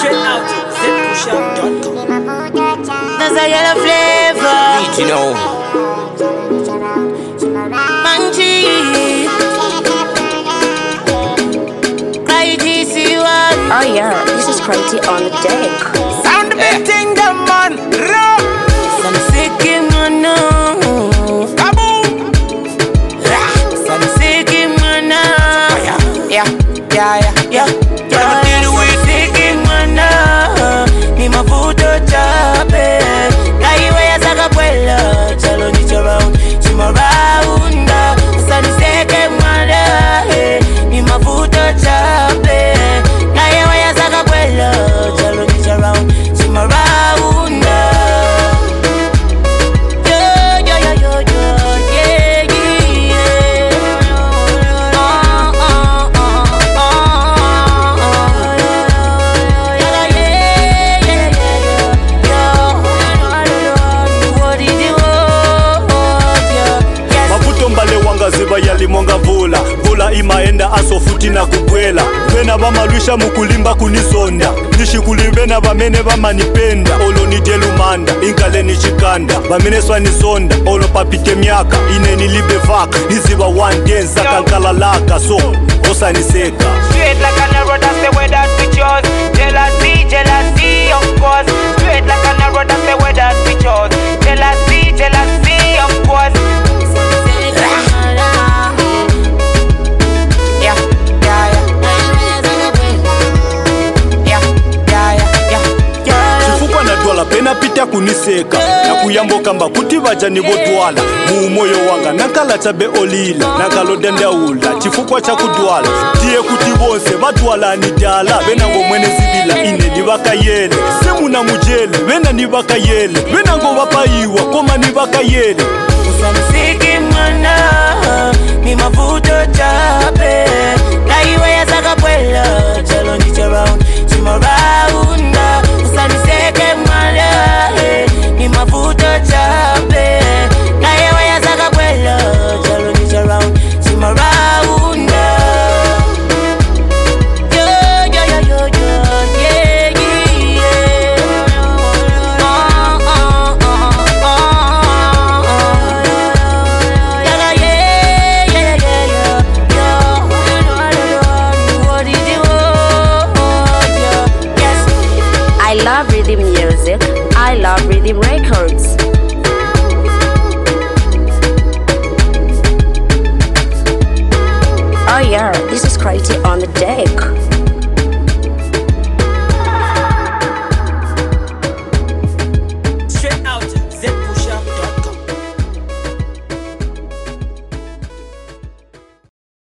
Straight out to zpushup.com. There's a yellow flavor. Need you know. Manji. Oh yeah, this is crazy on the deck. Sound the big thing, them man. Some sick man, no. Kaboom. Some sick man, no. Yeah. Sick man, no. Ni mafuto chape. Kaiwe ya saka kwela. Chalo ni charaun, chimaraunda. Some sick man, no. Ni mafuto chape. Kaiwe ya saka kwela. Chalo ni charaun, chimaraunda. Ziba yalimonga vula imaenda aso futi na kubwela bena bamalwisha mukulimba kunisonda nishikuli bena bamene bamanipenda olo nidelumanda inkale nichikanda bamene swanisonda olo papite myaka ine nilibe vaka niziba one dance akankalalaka so osaniseka straight like an arrow, that's the way that we chose. Jealousy, of course. Straight like an arrow, that's the way that we chose. Jealousy, of course. Twala pena pita kuniseka na kuyamboka mba kuti baja nibo twala mu moyo wanga nakala chabe olila nakalo dendaula chifukwa cha kudwala tie kuti bonse batwala ni dala bena ngo mwene zibila ine nibakayele semu na mujele bena nibakayele bena ngo bapaiwa koma nibakayele usamsiki mwana ni mafuto chape kaiwe ya saka kwela chalo ni charaun chimaraunda usaniseke mwana ni mafuto chape kaiwe ya saka kwela chalo ni charaun chimaraunda I love rhythm music. I love rhythm records. Oh yeah, this is crazy on the deck.